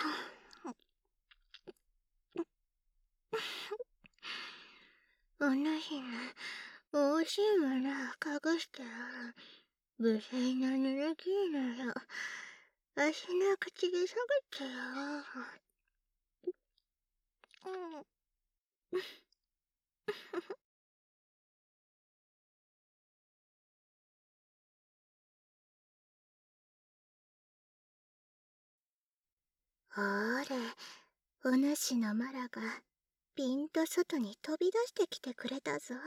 お主の美味しいものを隠してある無粋な濡れ衣よ。わしの口で探ってやろう。ほれ、お主のマラがピンと外に飛び出してきてくれたぞ。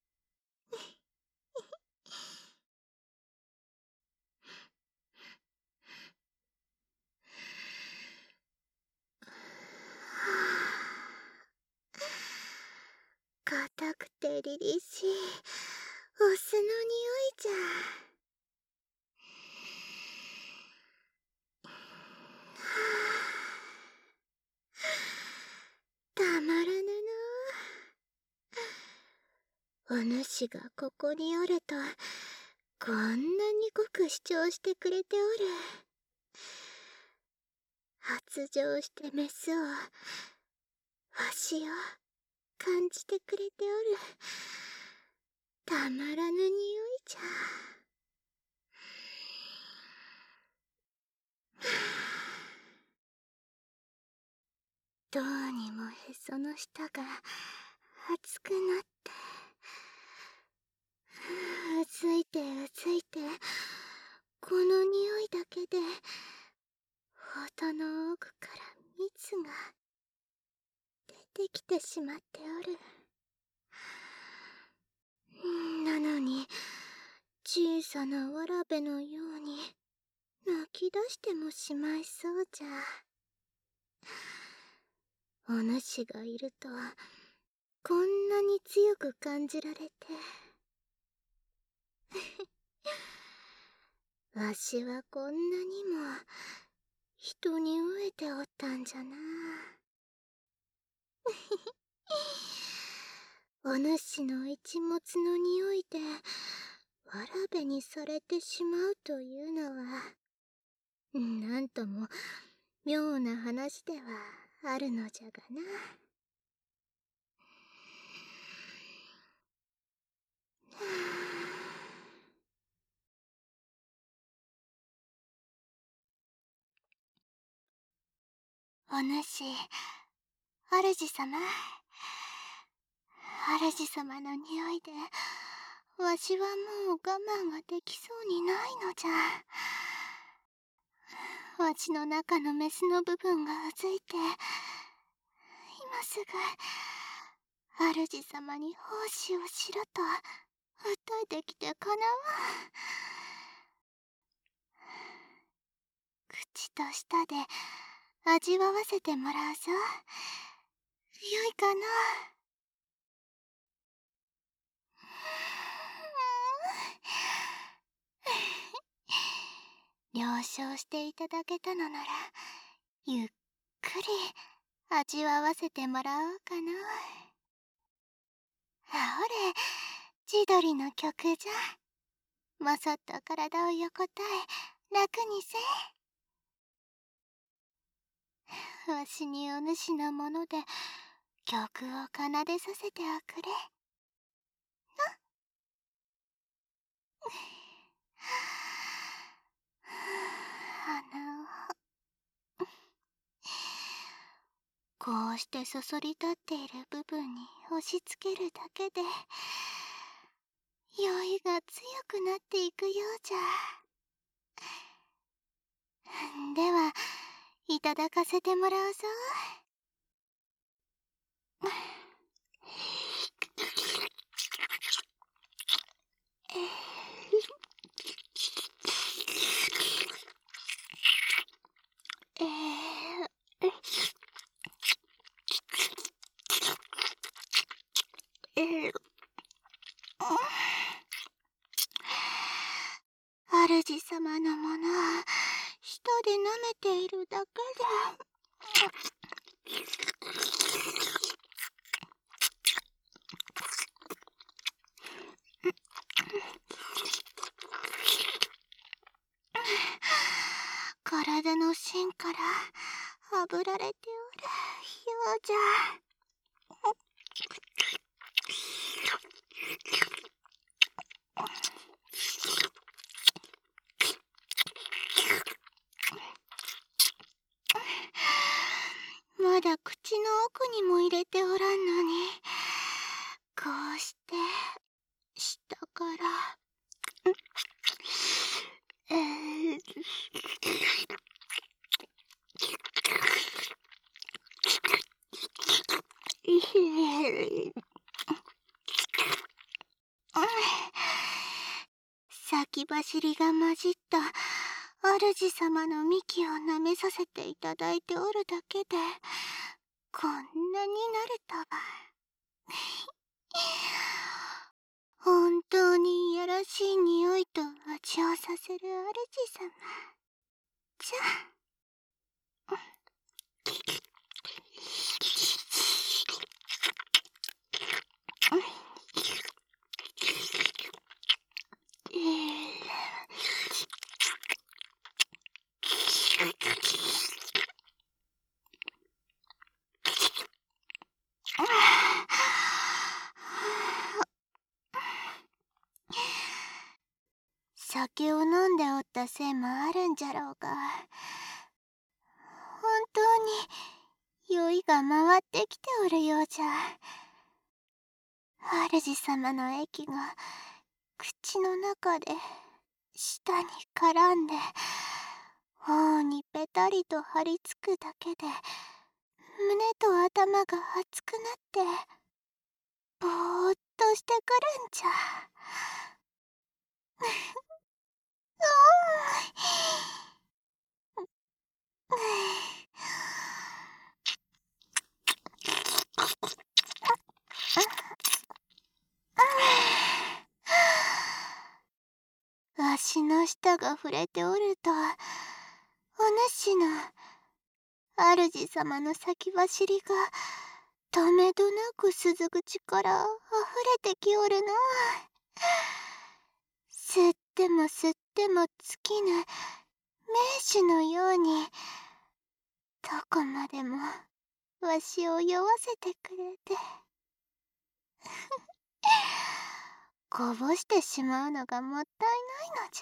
硬くて凛々しいお酢の匂いじゃ。たまらぬの。お主がここにおるとこんなに濃く主張してくれておる。発情してメスをわしを感じてくれておる。たまらぬ匂いじゃ。どうにもへその下が熱くなって、うついてうついて、この匂いだけで喉の奥から蜜が出てきてしまっておる。なのに小さなわらべのように泣き出してもしまいそうじゃ。お主がいるとこんなに強く感じられてわしはこんなにも人に飢えておったんじゃな。お主の一物の匂いでわらべにされてしまうというのはなんとも妙な話ではあるのじゃがな。お主、主様。主様の匂いでわしはもう我慢ができそうにないのじゃ。わしの中のメスの部分がうずいて、今すぐ主様に奉仕をしろと訴えてきてかなわん。口と舌で味わわせてもらうぞ。よいかな。了承していただけたのならゆっくり味わわせてもらおうかな。ほれ、千鳥の曲じゃ。もそっと体を横たえ楽にせえ。わしにお主のもので曲を奏でさせておくれ。鼻をこうしてそそり立っている部分に押し付けるだけで酔いが強くなっていくようじゃ。ではいただかせてもらうぞ。主様のものは舌で舐めているだけで体の芯からはぶられておるようじゃ。まだ口の奥にも入れておらんのに、こうして下から、先走りが混じった主様の幹を舐めさせていただいておるだけでこんなになるとは。本当にいやらしい匂いと味をさせる主様じゃ。酒を飲んでおったせいもあるんじゃろうが、本当に酔いが回ってきておるようじゃ。主様の液が口の中で舌に絡んで頬にぺたりと張り付くだけで胸と頭が熱くなってぼーっとしてくるんじゃ。足の下が触れておると、お主の主様の先走りがとめどなく鈴口からあふれてきおるの。吸っても吸っても尽きぬ名手のように、どこまでもわしを酔わせてくれてこぼしてしまうのがもったいないのじ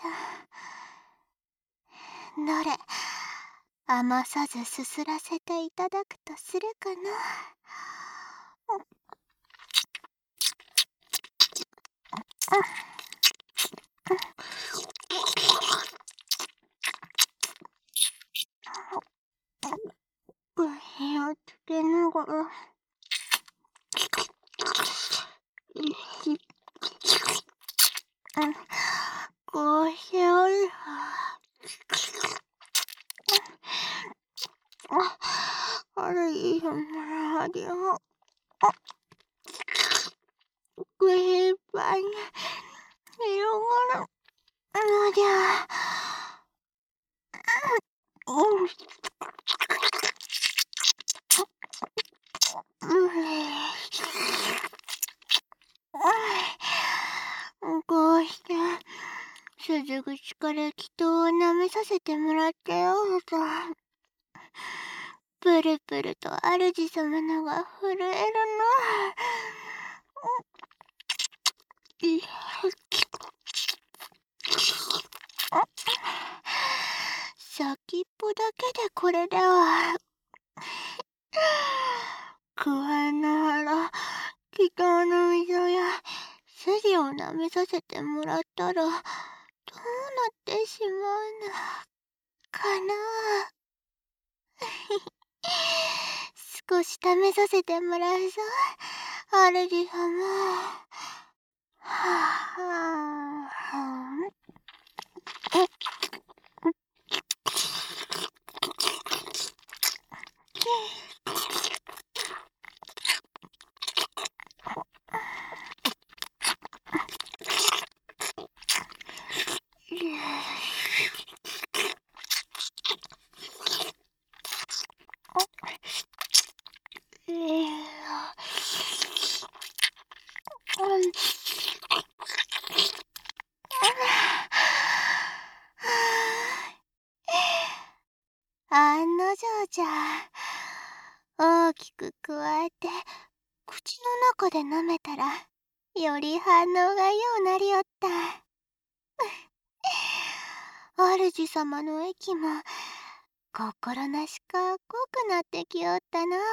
ゃ。どれ、余さずすすらせていただくとするかな。気をつけながら。こうしておる。あれいいよ、まだよ。口いっぱいに広がるのじゃ。こうして鈴口から祈祷を舐めさせてもらってようと、プルプルと主様のが震えるな。先っぽだけでこれではくわえながら祈祷の溝や筋を舐めさせてもらったらどうなってしまうのかな。少し試させてもらうぞ、主様。はあ。 案の定じゃ。大きくくわえて口の中で舐めたらより反応がようなりおった。主様の息も心なしか濃くなってきおったな。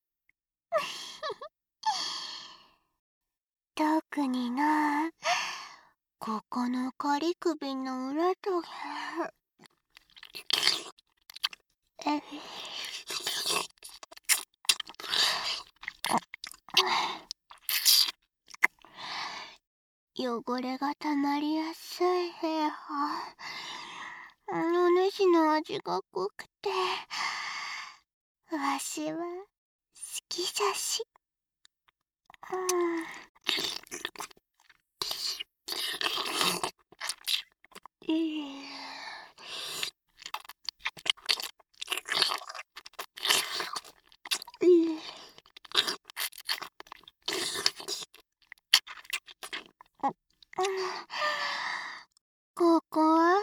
特にな、ここの仮首の裏と汚れがたまりやすい兵は、お主の味が濃くて、わしは好きじゃし。ここは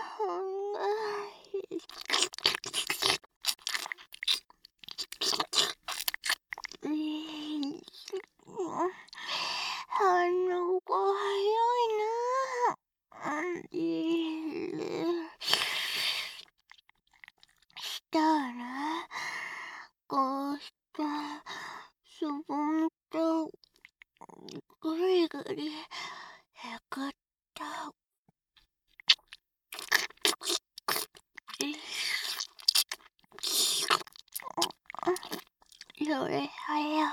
反応が早いな。したらこうしてすぼんとぐりぐりへくった。それはよ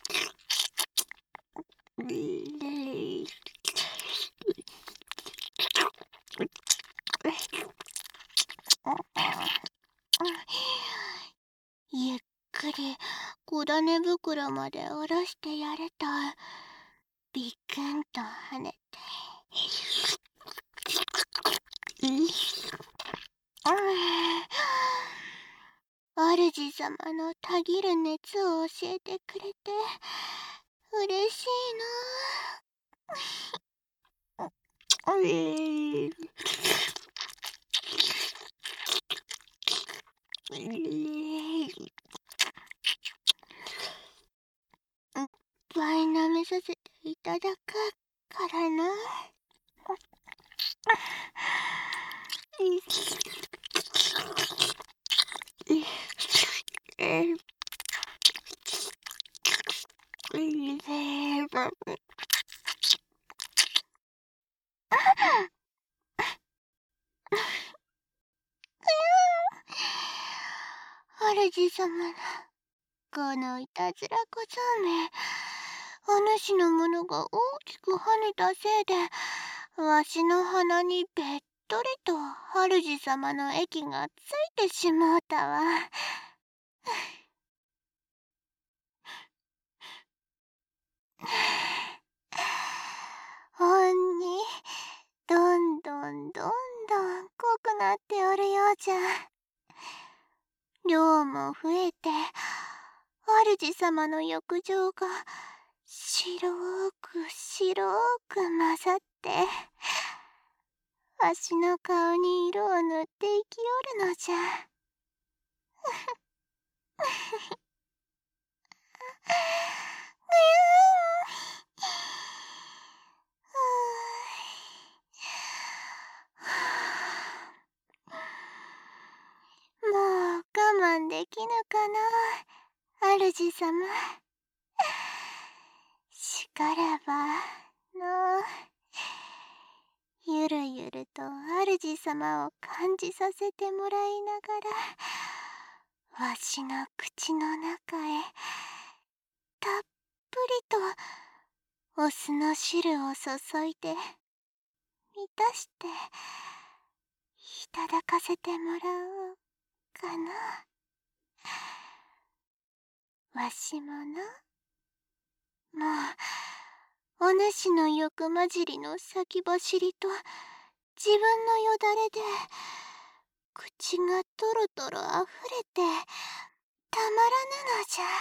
ゆっくり小種袋まで下ろしてやれとビクンと跳ねて主様のたぎる熱を教えてくれて嬉しいな。いっぱい舐めさせていただくからな。主様のこのいたずら小僧め、お主のものが大きく跳ねたせいでわしの鼻にべっとりと主様の液がついてしまうたわ。ほんにどんどん濃くなっておるようじゃ。量も増えて主様の浴場が白く混ざってわしの顔に色を塗っていきおるのじゃ。もう我慢できぬかな、主様。しからばのゆるゆると主様を感じさせてもらいながらわしの口の中へたっぷりとお酢の汁を注いで満たしていただかせてもらおうかな。わしもな、もうお主の欲混じりの先走りと自分のよだれで口がトロトロあふれてたまらぬのじ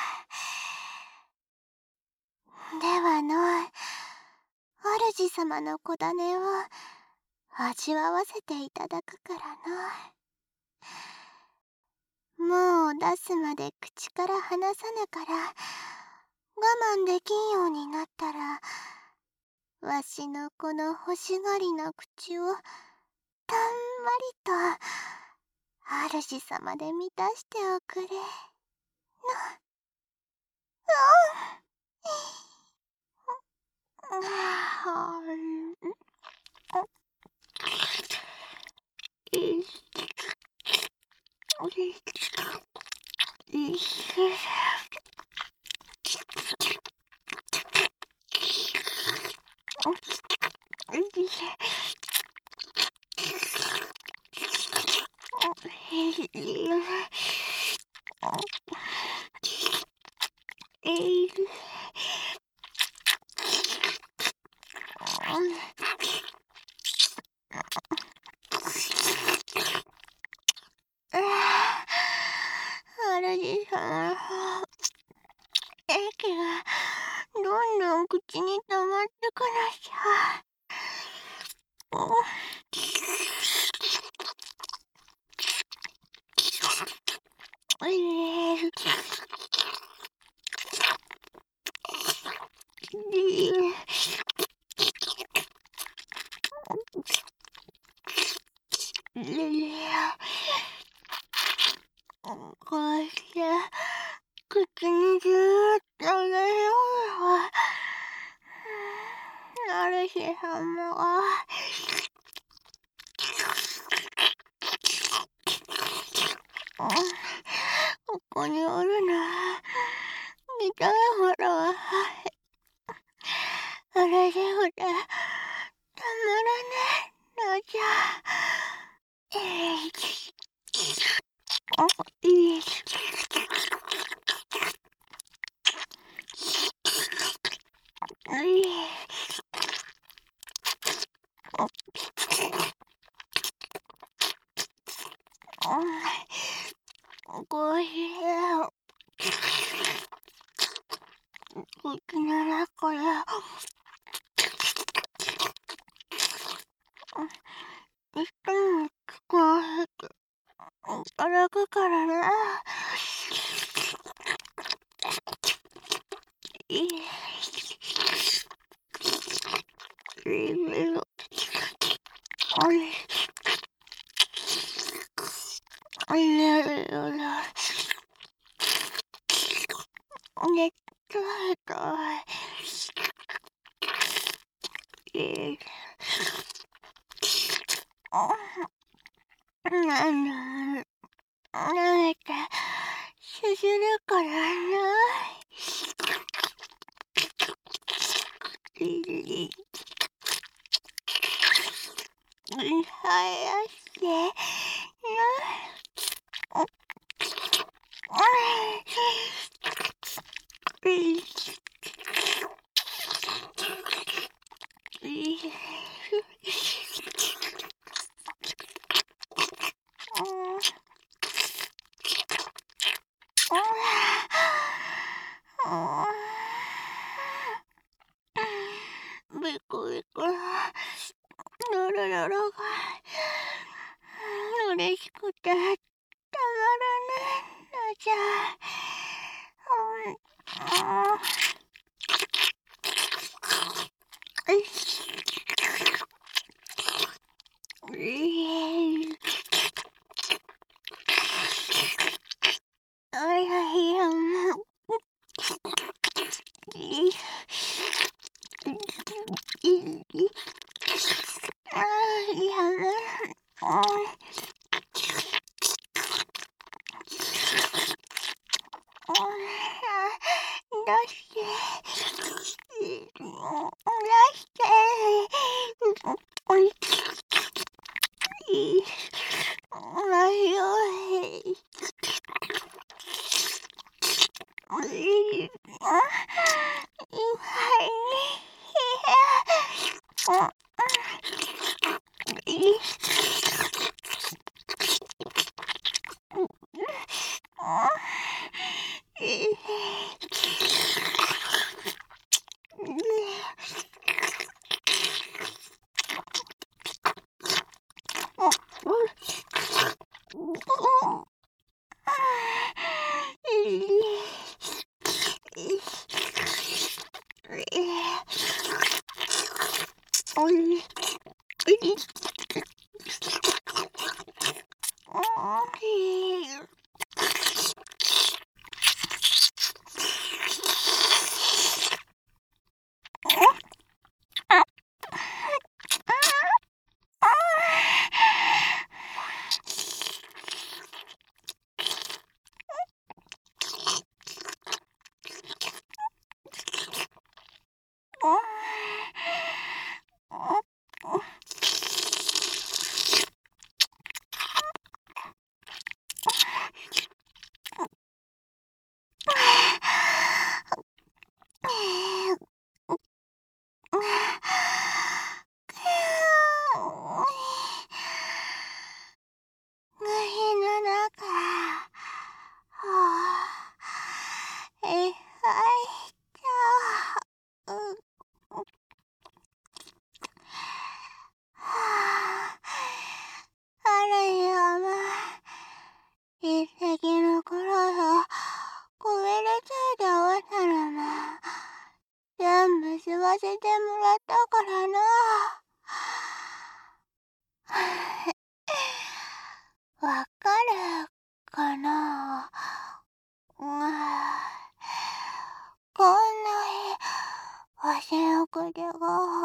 ゃ。ではの主様の小種を味わわせていただくからの。もを出すまで口から離さぬから、我慢できんようになったら、わしのこの欲しがりな口をたんまりと主様で満たしておくれ。主様、液がどんどん口に溜まってくなしゃ。こうして口にずーっと入れようは、主様がここにおるのは見た目ほどは嬉しくてたまらねえのじゃ。こうして口の中で一目聞こえていただくからな。舐めてすするからな。はやしてビクビクノロノロが嬉しくてたまらねえのじゃ。 吸わせてもらったからな。わかるかな。こんな日、わしの口が、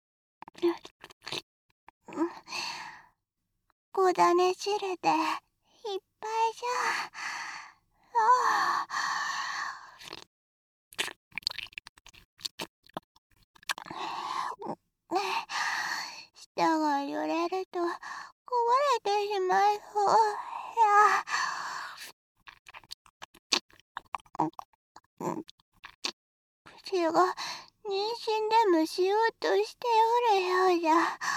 こだね汁でいっぱいじゃ。舌が揺れるとこぼれてしまいそうや。口が妊娠でもしようとしておるようじゃ。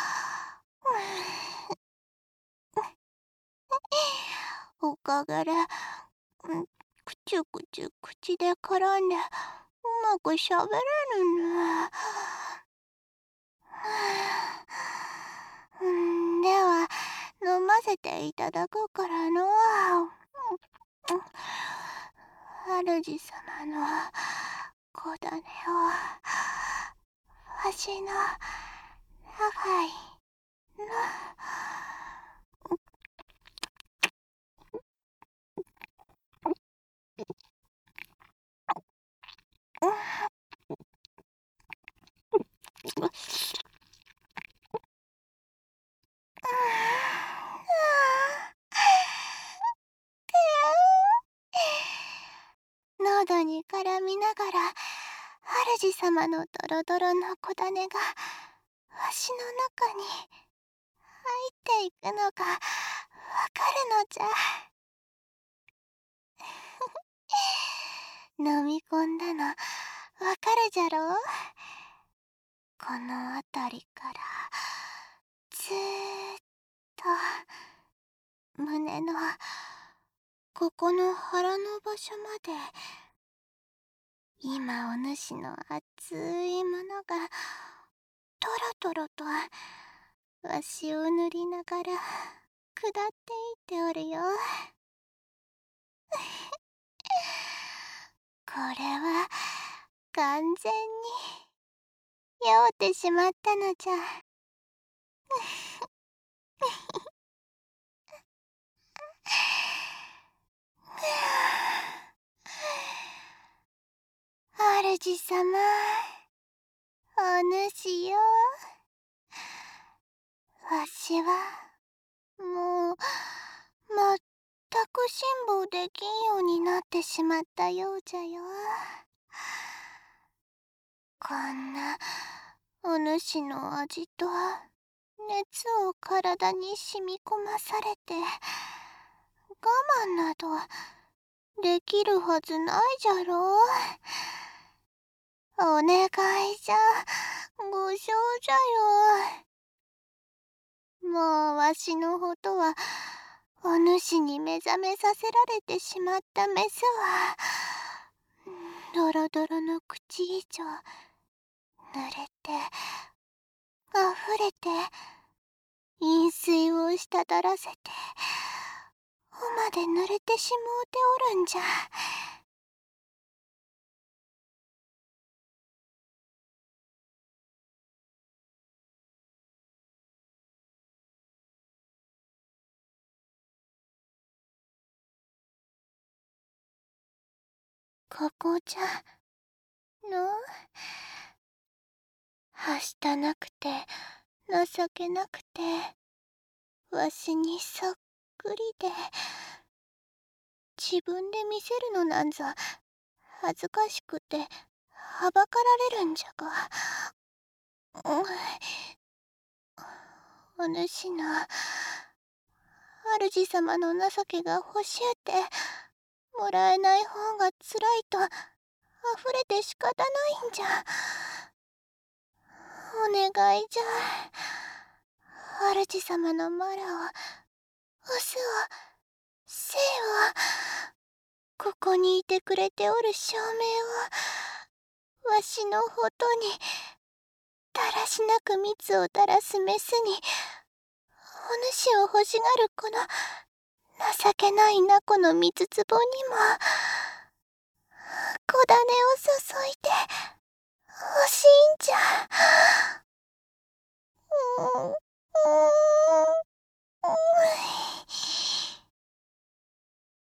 おかげで、くちゅくちゅ口で絡んでうまくしゃべれるな。では飲ませていただくからの。主様のこだねをわしの長いの。喉に絡みながら主様のドロドロのこだねがわしの中に入っていくのがわかるのじゃ。飲み込んだのわかるじゃろう。この辺りからずーっと胸のここの腹の場所まで今お主の熱いものがトロトロとわしを塗りながら下っていっておるよ。これは完全に酔うてしまったのじゃ。主様、お主よ。わしはもう全く辛抱できんようになってしまったようじゃよ。こんなお主の味と熱を体に染み込まされて我慢などできるはずないじゃろう。お願いじゃ、ご少女よ。もうわしのほとはお主に目覚めさせられてしまったメスはドロドロの口以上濡れて溢れて飲水を滴らせて尾まで濡れてしもうておるんじゃ。 ここじゃの。はしたなくて情けなくて、わしにそっくりで、自分で見せるのなんざ恥ずかしくてはばかられるんじゃが、お主の主様の情けが欲しゅうてもらえない方がつらいとあふれて仕方ないんじゃ。お願いじゃ。主様のマラを、オスを、生を、ここにいてくれておる証明を、わしのほとに、だらしなく蜜を垂らすメスに、お主を欲しがるこの情けないなこの蜜壺にも、小種を注いで欲しいんじゃ。